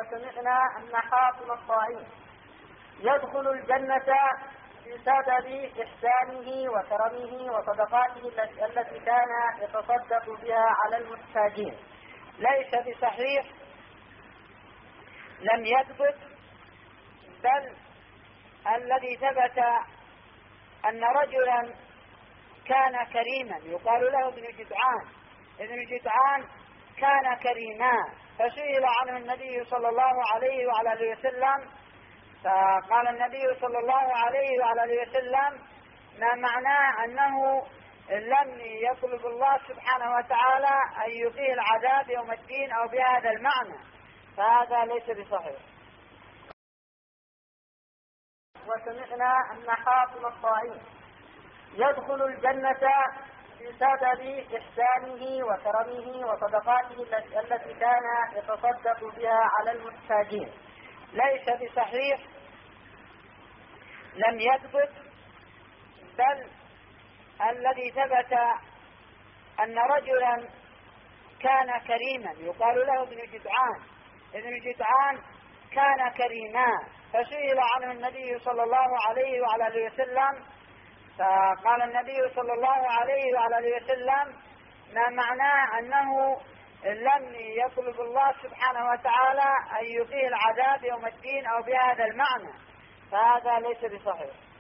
وسمعنا أن حاطم الطائي يدخل الجنة بسبب إحسانه وكرمه وصدقاته التي كان يتصدق بها على المحتاجين. ليس بصحيح، لم يثبت، بل الذي ثبت أن رجلا كان كريما يقال له ابن جدعان. ابن جدعان كان كريما، فسئل عنه النبي صلى الله عليه وعلى اله وسلم، فقال النبي صلى الله عليه وعلى اله وسلم: ما معناه أنه لم يطلب الله سبحانه وتعالى أن يقيه العذاب يوم الدين أو بهذا المعنى، فهذا ليس بصحيح. وسمعنا أن حاطم الطائي يدخل الجنة بسبب إحسانه وكرمه وصدقاته التي كان يتصدق بها على المحتاجين. ليس بصحيح، لم يثبت، بل الذي ثبت أن رجلا كان كريما يقال له ابن جدعان. ابن جدعان كان كريما، فسئل عنه النبي صلى الله عليه وعلى اله وسلم، فقال النبي صلى الله عليه وعلى اله وسلم: ما معناه أنه لم يطلب الله سبحانه وتعالى أن يقيه العذاب يوم الدين أو بهذا المعنى، فهذا ليس بصحيح.